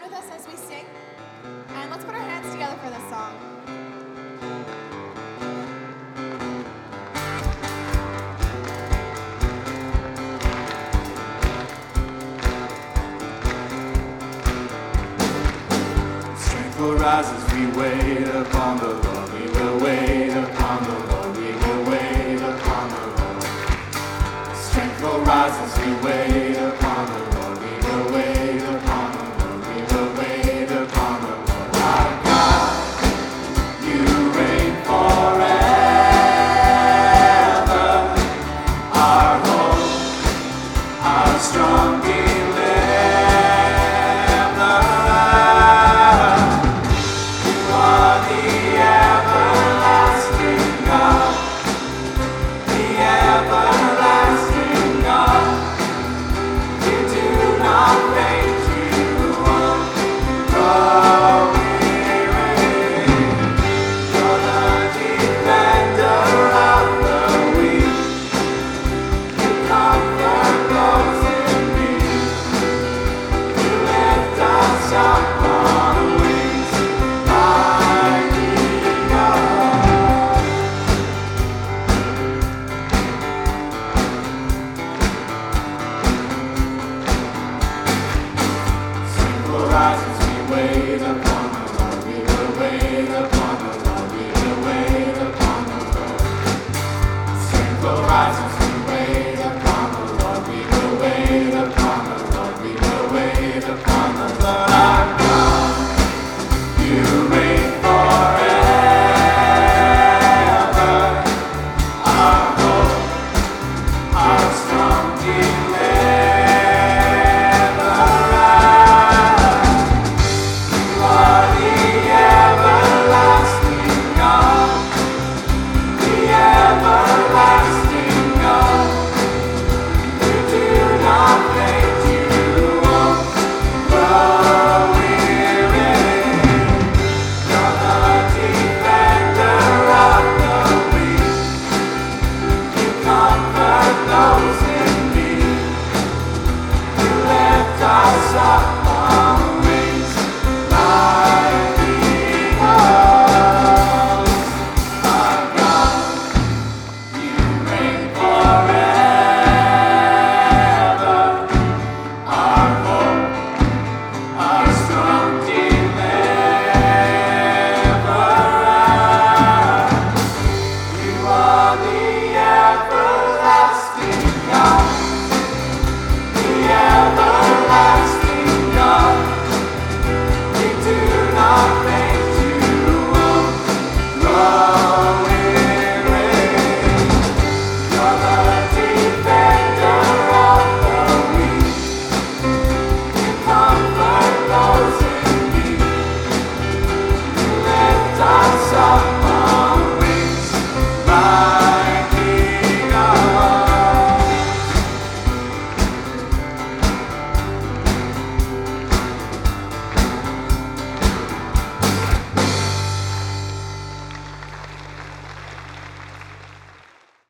stand with us as we sing? And let's put our hands together for this song. Strength will rise as we wait upon the Lord. We will wait upon the Lord. We will wait upon the Lord. Strength will rise as we wait